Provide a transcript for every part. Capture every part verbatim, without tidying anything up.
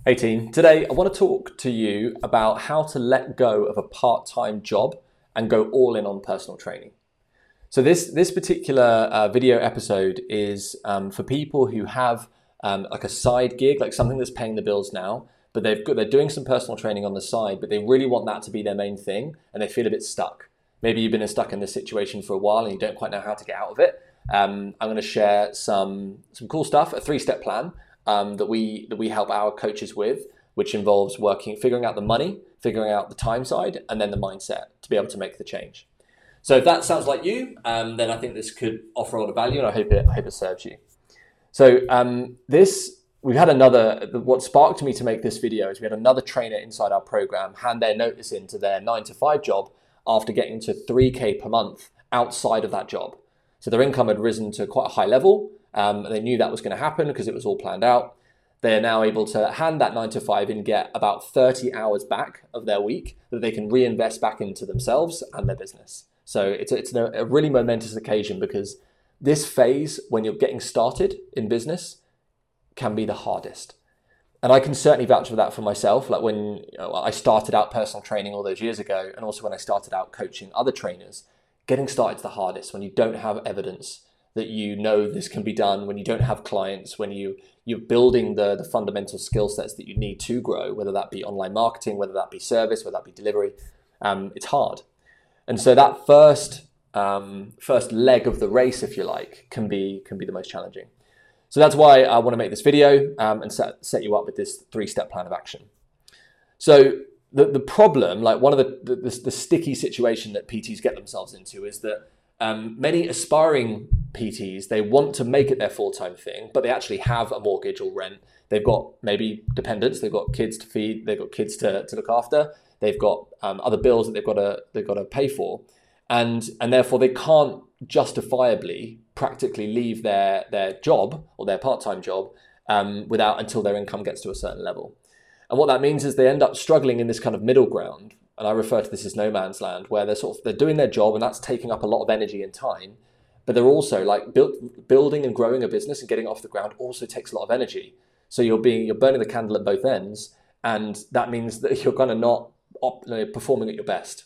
Hey team, today I want to talk to you about how to let go of a part-time job and go all in on personal training. So this, this particular uh, video episode is um, for people who have um, like a side gig, like something that's paying the bills now, but they've got, they're doing some personal training on the side, but they really want that to be their main thing and they feel a bit stuck. Maybe you've been stuck in this situation for a while and you don't quite know how to get out of it. Um, I'm going to share some, some cool stuff, a three-step plan Um, that we that we help our coaches with, which involves working, figuring out the money, figuring out the time side, and then the mindset to be able to make the change. So if that sounds like you, um, then I think this could offer a lot of value, and I hope it I hope it serves you. So um, this we've had another. What sparked me to make this video is we had another trainer inside our program hand their notice into their nine to five job after getting to three K per month outside of that job. So their income had risen to quite a high level. Um, and they knew that was going to happen because it was all planned out. They are now able to hand that nine to five and get about thirty hours back of their week that they can reinvest back into themselves and their business. So it's, it's a really momentous occasion because this phase, when you're getting started in business, can be the hardest. And I can certainly vouch for that for myself. Like when you know, I started out personal training all those years ago, and also when I started out coaching other trainers, getting started is the hardest when you don't have evidence that you know this can be done, when you don't have clients, when you, you're building the, the fundamental skill sets that you need to grow, whether that be online marketing, whether that be service, whether that be delivery, um, it's hard. And so that first um, first leg of the race, if you like, can be can be the most challenging. So that's why I want to make this video um, and set, set you up with this three-step plan of action. So the, the problem, like one of the, the, the, the sticky situation that P Ts get themselves into is that Um, many aspiring P Ts, they want to make it their full-time thing, but they actually have a mortgage or rent. They've got maybe dependents, they've got kids to feed, they've got kids to, to look after, they've got um, other bills that they've got to they've got to pay for, and and therefore they can't justifiably practically leave their their job or their part-time job um, without until their income gets to a certain level. And what that means is they end up struggling in this kind of middle ground. And I refer to this as no man's land, where they're sort of they're doing their job and that's taking up a lot of energy and time, but they're also like build, building and growing a business and getting off the ground also takes a lot of energy. So you're being you're burning the candle at both ends, and that means that you're kind of not op, you know, performing at your best.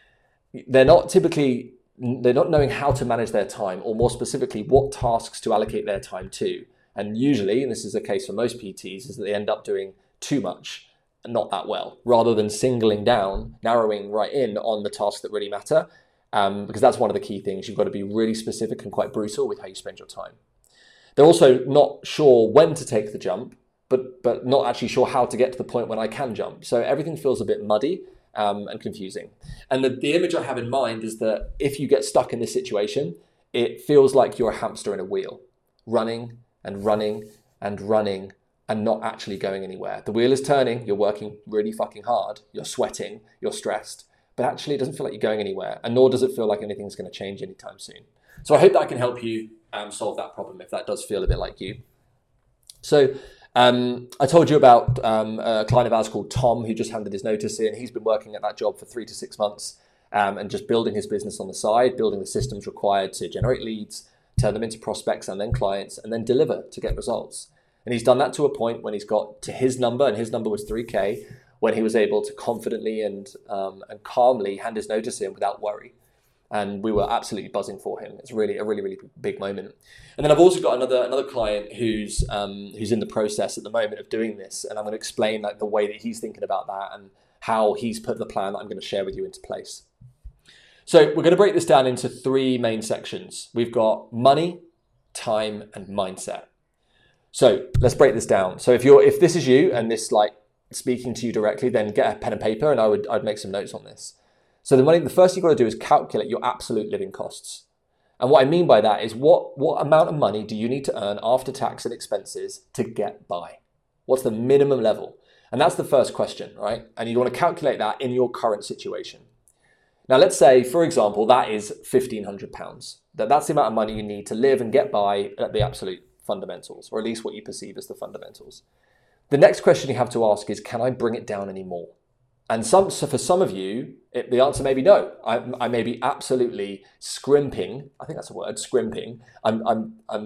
They're not typically they're not knowing how to manage their time, or more specifically, what tasks to allocate their time to. And usually, and this is the case for most P Ts, is that they end up doing too much. Not that well, rather than singling down, narrowing right in on the tasks that really matter, um, because that's one of the key things. You've got to be really specific and quite brutal with how you spend your time. They're also not sure when to take the jump, but but not actually sure how to get to the point when I can jump. So everything feels a bit muddy um, and confusing. And the, the image I have in mind is that if you get stuck in this situation, it feels like you're a hamster in a wheel, running and running and running, and not actually going anywhere. The wheel is turning, you're working really fucking hard, you're sweating, you're stressed, but actually it doesn't feel like you're going anywhere, and nor does it feel like anything's gonna change anytime soon. So I hope that I can help you um, solve that problem if that does feel a bit like you. So um, I told you about um, a client of ours called Tom who just handed his notice in. He's been working at that job for three to six months um, and just building his business on the side, building the systems required to generate leads, turn them into prospects and then clients, and then deliver to get results. And he's done that to a point when he's got to his number, and his number was three K, when he was able to confidently and um, and calmly hand his notice in without worry. And we were absolutely buzzing for him. It's really a really, really big moment. And then I've also got another another client who's um, who's in the process at the moment of doing this. And I'm going to explain like the way that he's thinking about that and how he's put the plan that I'm going to share with you into place. So we're going to break this down into three main sections. We've got money, time, and mindset. So let's break this down. So if you're, if this is you and this like speaking to you directly, then get a pen and paper, and I would, I'd make some notes on this. So the money, the first thing you've got to do is calculate your absolute living costs. And what I mean by that is what, what amount of money do you need to earn after tax and expenses to get by? What's the minimum level? And that's the first question, right? And you want to calculate that in your current situation. Now, let's say, for example, that is fifteen hundred pounds. That, that's the amount of money you need to live and get by at the absolute fundamentals, or at least what you perceive as the fundamentals. The next question you have to ask is, can I bring it down anymore? And some, so for some of you, it, the answer may be no. I, I may be absolutely scrimping. I think that's a word, scrimping. I'm, I'm, I'm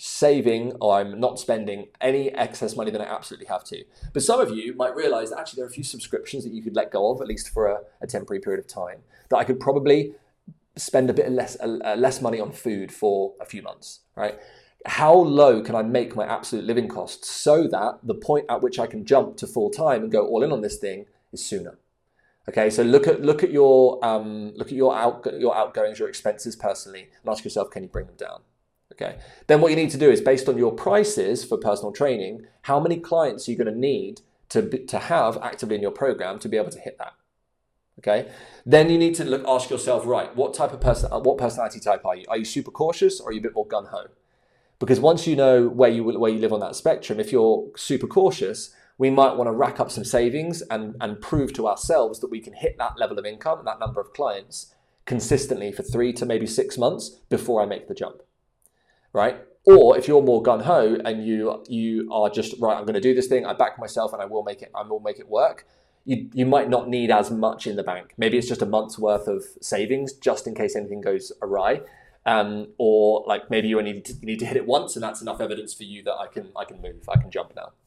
saving or I'm not spending any excess money than I absolutely have to. But some of you might realize that actually there are a few subscriptions that you could let go of, at least for a, a temporary period of time, that I could probably spend a bit less, uh, less money on food for a few months, right? How low can I make my absolute living costs so that the point at which I can jump to full time and go all in on this thing is sooner? Okay, so look at look at your um, look at your out your outgoings, your expenses personally, and ask yourself, can you bring them down? Okay. Then what you need to do is, based on your prices for personal training, how many clients are you going to need to to have actively in your program to be able to hit that? Okay. Then you need to look, ask yourself, right, what type of person, what personality type are you? Are you super cautious or are you a bit more gung ho? Because once you know where you where you live on that spectrum, if you're super cautious, we might want to rack up some savings and, and prove to ourselves that we can hit that level of income, that number of clients consistently for three to maybe six months before I make the jump, right? Or if you're more gung-ho and you you are just, right, I'm going to do this thing, I back myself and I will make it, I will make it work, you, you might not need as much in the bank. Maybe it's just a month's worth of savings just in case anything goes awry. Um, or like maybe you only need to, you need to hit it once and that's enough evidence for you that I can I can move, I can jump now.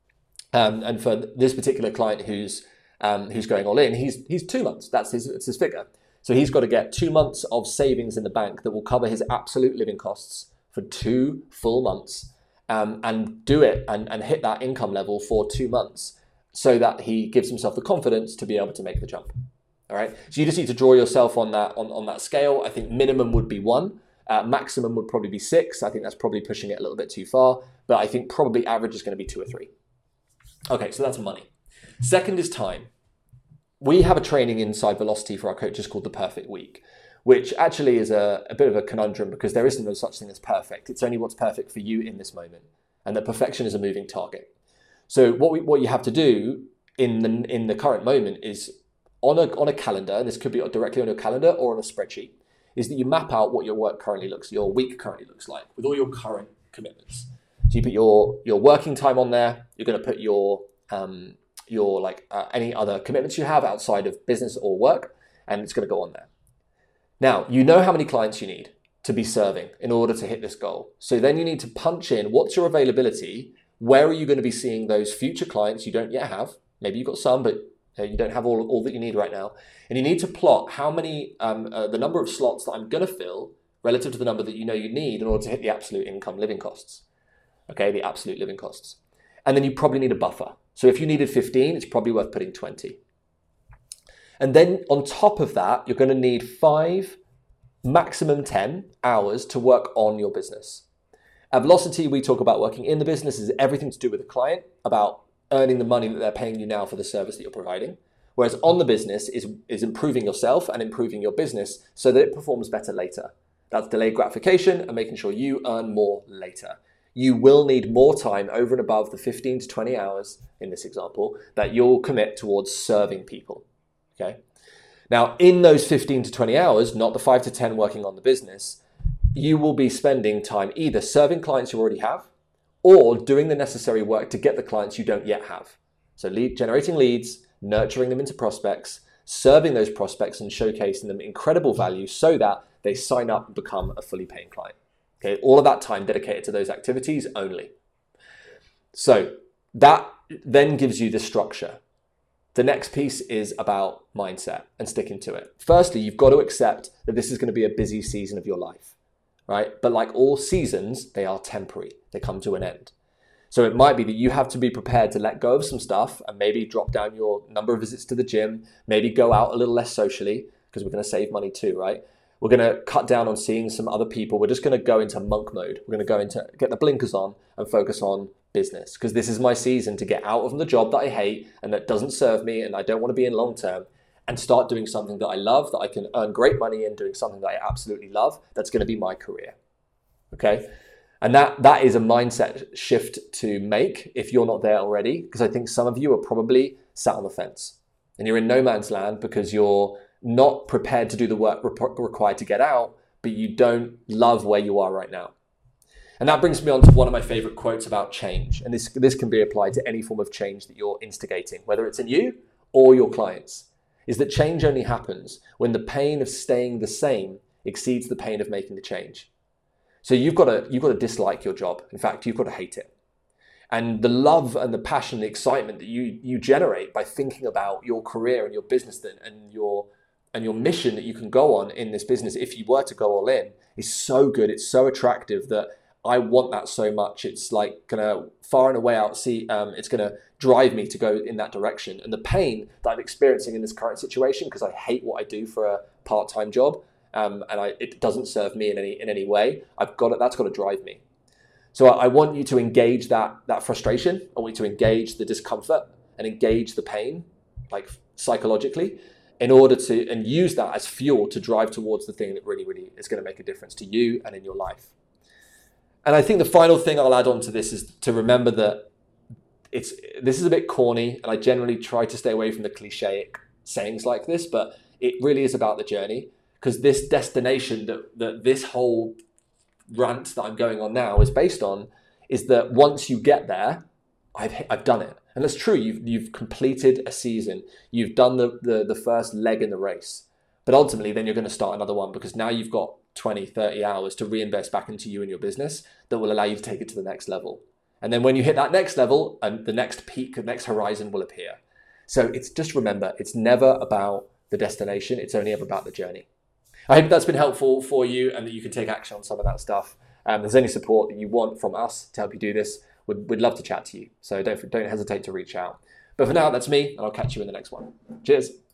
Um, and for this particular client who's um, who's going all in, he's he's two months. That's his it's his figure. So he's got to get two months of savings in the bank that will cover his absolute living costs for two full months, um, and do it and, and hit that income level for two months, so that he gives himself the confidence to be able to make the jump. All right. So you just need to draw yourself on that on, on that scale. I think minimum would be one. Uh, maximum would probably be six. I think that's probably pushing it a little bit too far. But I think probably average is going to be two or three. Okay, so that's money. Second is time. We have a training inside Velocity for our coaches called the Perfect Week, which actually is a, a bit of a conundrum because there isn't no such thing as perfect. It's only what's perfect for you in this moment, and that perfection is a moving target. So what we, what you have to do in the in the current moment is on a on a calendar, and this could be directly on your calendar or on a spreadsheet, is that you map out what your work currently looks, your week currently looks like with all your current commitments. So you put your your working time on there. You're going to put your um, your like uh, any other commitments you have outside of business or work, and it's going to go on there. Now you know how many clients you need to be serving in order to hit this goal. So then you need to punch in what's your availability. Where are you going to be seeing those future clients you don't yet have? Maybe you've got some, but uh, you don't have all all that you need right now. And you need to plot how many um, uh, the number of slots that I'm going to fill relative to the number that you know you need in order to hit the absolute income living costs. Okay, the absolute living costs. And then you probably need a buffer. So if you needed fifteen, it's probably worth putting twenty. And then on top of that, you're going to need five, maximum ten hours to work on your business. At Velocity, we talk about working in the business is everything to do with the client, about earning the money that they're paying you now for the service that you're providing. Whereas on the business is, is improving yourself and improving your business so that it performs better later. That's delayed gratification and making sure you earn more later. You will need more time over and above the fifteen to twenty hours in this example that you'll commit towards serving people. Okay. Now, in those fifteen to twenty hours, not the five to ten working on the business, you will be spending time either serving clients you already have or doing the necessary work to get the clients you don't yet have. So lead, generating leads, nurturing them into prospects, serving those prospects and showcasing them incredible value so that they sign up and become a fully paying client. Okay, all of that time dedicated to those activities only. So that then gives you the structure. The next piece is about mindset and sticking to it. Firstly, you've got to accept that this is going to be a busy season of your life, right? But like all seasons, they are temporary. They come to an end. So it might be that you have to be prepared to let go of some stuff and maybe drop down your number of visits to the gym, maybe go out a little less socially because we're going to save money too, right? We're going to cut down on seeing some other people. We're just going to go into monk mode. We're going to go into, get the blinkers on and focus on business because this is my season to get out of the job that I hate and that doesn't serve me and I don't want to be in long term and start doing something that I love, that I can earn great money in, doing something that I absolutely love. That's going to be my career. Okay. And that that is a mindset shift to make if you're not there already, because I think some of you are probably sat on the fence and you're in no man's land because you're not prepared to do the work re- required to get out, but you don't love where you are right now. And that brings me on to one of my favorite quotes about change. And this, this can be applied to any form of change that you're instigating, whether it's in you or your clients, is that change only happens when the pain of staying the same exceeds the pain of making the change. So you've got to, you've got to dislike your job. In fact, you've got to hate it. And the love and the passion, the excitement that you, you generate by thinking about your career and your business that, and your and your mission that you can go on in this business, if you were to go all in, is so good. It's so attractive that I want that so much. It's like gonna far and away out see, um, it's gonna drive me to go in that direction. And the pain that I'm experiencing in this current situation, because I hate what I do for a part-time job, um, and I, it doesn't serve me in any in any way, I've got it, that's got to drive me. So I, I want you to engage that, that frustration. I want you to engage the discomfort and engage the pain, like psychologically, in order to, and use that as fuel to drive towards the thing that really, really is going to make a difference to you and in your life. And I think the final thing I'll add on to this is to remember that it's, this is a bit corny, and I generally try to stay away from the clichéic sayings like this, but it really is about the journey, because this destination that, that this whole rant that I'm going on now is based on is that once you get there, I've, I've done it. And that's true. You've, you've completed a season. You've done the, the, the first leg in the race. But ultimately, then you're going to start another one, because now you've got twenty, thirty hours to reinvest back into you and your business that will allow you to take it to the next level. And then when you hit that next level, and the next peak, the next horizon will appear. So it's just remember, it's never about the destination. It's only ever about the journey. I hope that's been helpful for you and that you can take action on some of that stuff. Um, if there's any support that you want from us to help you do this, We'd, we'd love to chat to you. So don't, don't hesitate to reach out. But for now, that's me, and I'll catch you in the next one. Cheers.